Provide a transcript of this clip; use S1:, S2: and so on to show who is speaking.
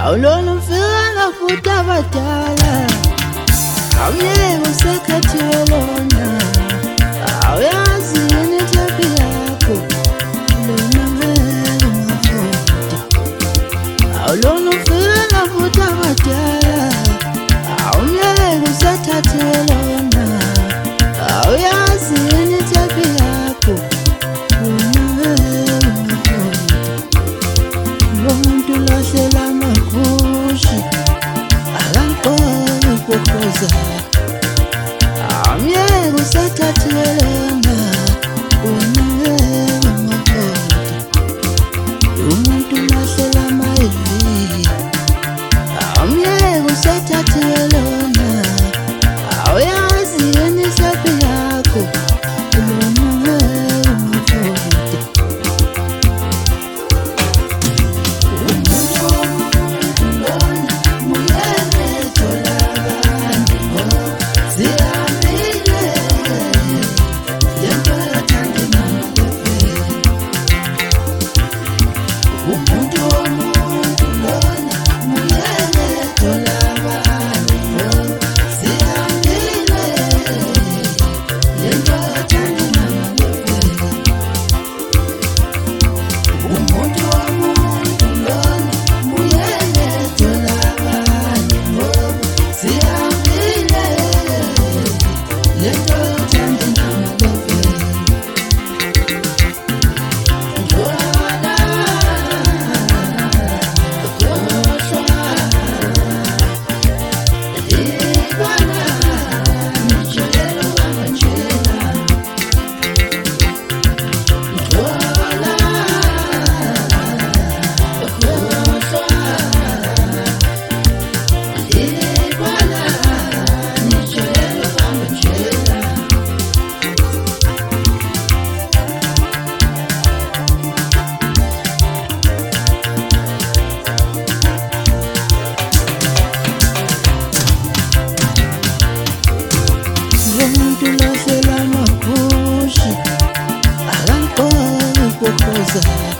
S1: awulona mfika futhi abadala awuyeke usekhathelona awuyazi yini inhlambi yakho lona ngeke ungafunda awulona mfika futhi abadala awuyeke usethathelona awuyazi yini inhlambi yakho lona ngeke ungafunda lo muntu lahlela amakhoshi akanqobi ukukhoza awuyeke usathathelana wena ngeke ungafunda umuntu lahlela amayeli awuyeke usathathelana awuyazi yini inhlambi yakho lona ngeke ungafunda umuntu lahlela amakhoshi akanqobi ukukhoza